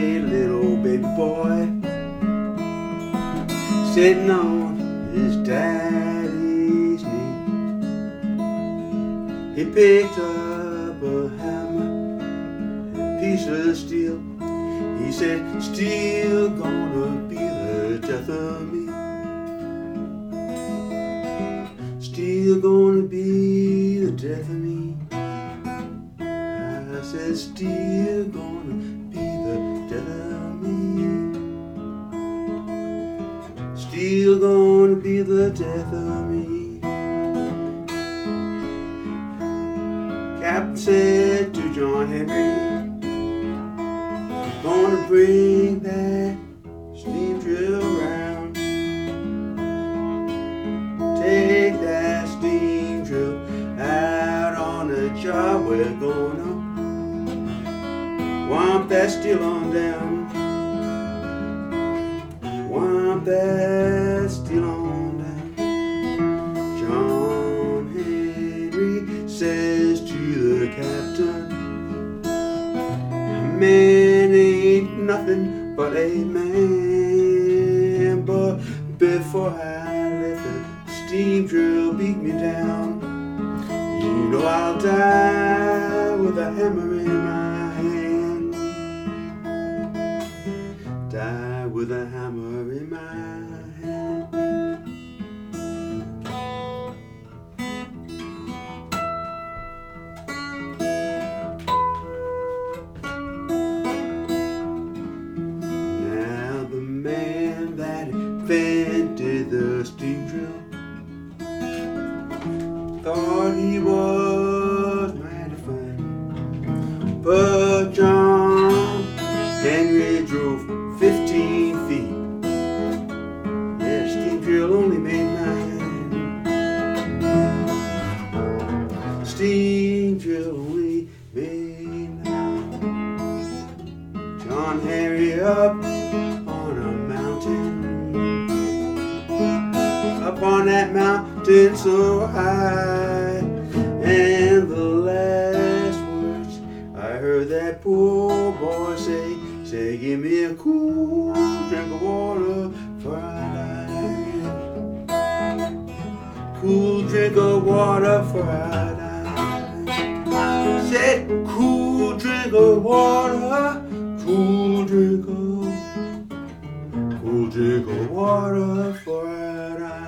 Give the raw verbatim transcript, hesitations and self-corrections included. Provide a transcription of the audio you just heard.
a little baby boy sitting on his daddy's knee. He picked up a hammer and a piece of steel. He said, "Steel gonna be the death of me. Steel gonna be the death of me." I said, "Steel gonna be the death of me. Steel gonna be the death of me." Captain said to John Henry, "Gonna bring that steam drill round. Take that steam drill out on the job. We're gonna womp that steel on down. Womp that steel on down." John Henry says to the captain, "A man ain't nothing but a man, but before I let the steam drill beat me down, you know I'll die with a hammer in my hand. Die with a hammer in my hand." Now the man that invented the steam drill thought he was mighty fine, but John Henry drove fifteen feet. Yeah, the steam drill only made nine. Steam drill only made nine. John Henry up on a mountain, up on that mountain so high, and the last words I heard that poor boy say, say, "Give me a cool drink of water for I die. Cool drink of water for I die." Said, "Cool drink of water, cool drink of, cool drink of water for I die."